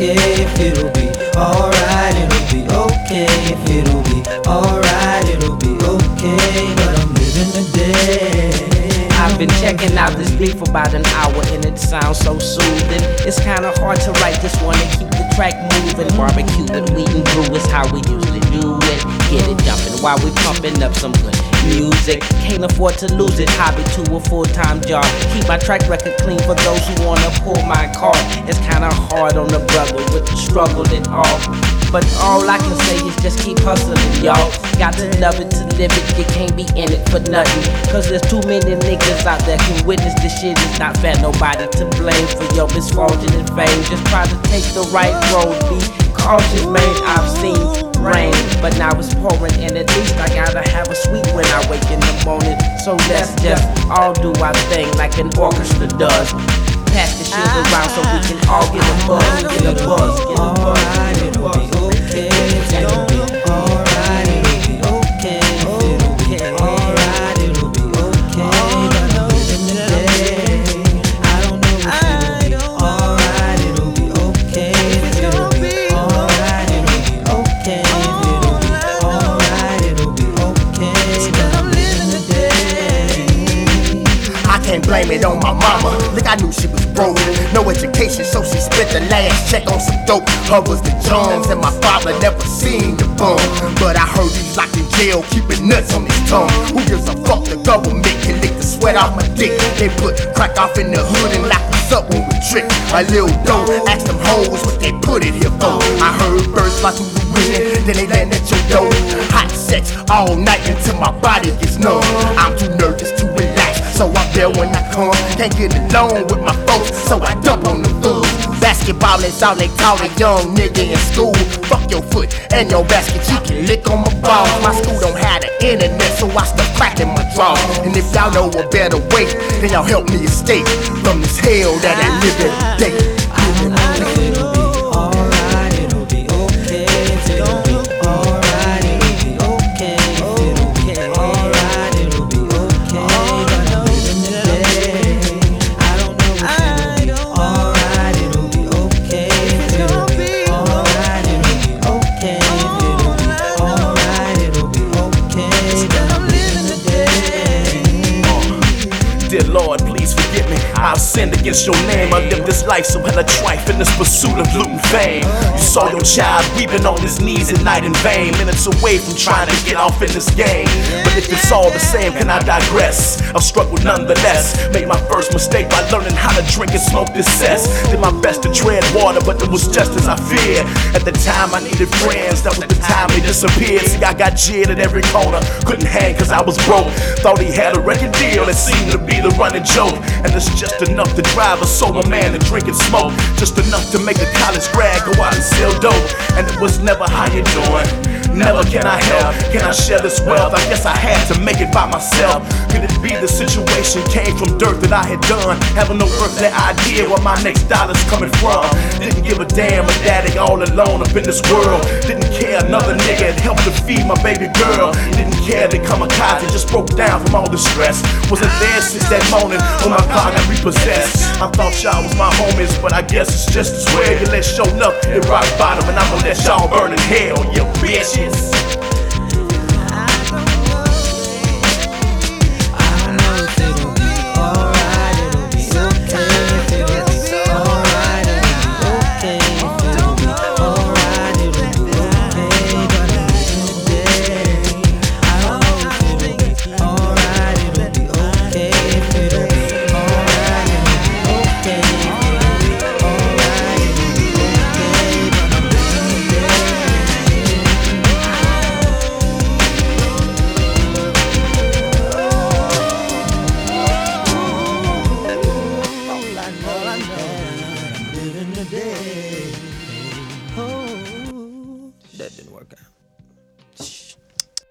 okay if it'll be alright, it'll be okay if it'll be alright, it'll be okay, but I'm living the day. I've been checking out this beat for about an hour and it sounds so soothing. It's kinda hard to write this one and keep the track moving. Barbecue with wheat and brew is how we usually do it. Get it jumping while we pumping up some good music. Can't afford to lose it, hobby to a full-time job. Keep my track record clean for those who wanna pull my card. It's kinda hard on the brother with the struggle and all, but all I can say is just keep hustling, y'all. Got to love it to live it, you can't be in it for nothing. Cause there's too many niggas out there can witness this shit. It's not fair, nobody to blame for your misfortune and fame. Just try to take the right road, be cautious, man. I've seen rain, but now it's pouring, and at least I gotta have a sweet when I wake in the morning. So let's just all do our thing like an orchestra does. Pass the shit around so we can all get a buzz, get a buzz, get a buzz. Alright, it'll be okay if it'll be alright, it'll be okay if it'll be alright, it'll be okay, but I'm living the day. I don't know if it'll be alright, it'll be okay if it'll be alright, it'll be okay if it'll be alright, it'll be okay, but I'm living the day. I can't blame it on my mama. Look, I knew she was broke. No education, so she spent the last check on some dope. Her was the Johns, and my father never seen the bum. But I heard he's locked in jail, keeping nuts on his tongue. Who gives a fuck? The government can lick the sweat off my dick. They put crack off in the hood and lock us up when we trick. A little dope, ask them hoes what they put it here for. I heard birds fly through the wind, then they land at your door. Hot sex all night until my body gets numb. I'm too nervous to relax, so I'm there when I come. Can't get along with my folks, so I dump on the fools. Basketball is all they call a young nigga in school. Fuck your foot and your basket, you can lick on my balls. My school don't have the internet, so I stuck crack in my drawers. And if y'all know a better way, then y'all help me escape from this hell that I live every day. It'll be alright, it'll be okay if it'll be alright, it'll be okay if it'll be alright, it'll be okay, but I'm living the day. I don't know if it'll be alright, it'll be okay if it'll be alright, it'll be okay if it'll be alright, it'll be okay, but I'm living the day. Dear Lord, please forgive me. I've sinned against your name. I live this life so hella trife in this pursuit of loot and fame. You saw your child weeping on his knees at night in vain. Minutes away from trying to get off in this game. But if it's all the same, can I digress? I've struggled nonetheless. Made my first mistake by learning how to drink and smoke this cess. Did my best to tread water, but it was just as I feared. At the time I needed friends, that was the time they disappeared. See, I got jeered at every corner, couldn't hang cause I was broke. Thought he had a record deal that seemed to be the running joke. And it's just enough to drive a sober man to drink and smoke. Just enough to make a college grad go out and sell dope. And it was never how you doing. Never can I help, can I share this wealth? I guess I had to make it by myself. Could it be the situation came from dirt that I had done? Having no earthly idea where my next dollar's coming from. Didn't give a damn, a daddy all alone up in this world. Didn't care another nigga had helped to feed my baby girl. Didn't care that kamikaze just broke down from all the stress. Wasn't there since that morning when my car got repossessed. I thought y'all was my homies, but I guess it's just as well. You let show up at rock bottom and I'ma let y'all burn in hell, you bitches.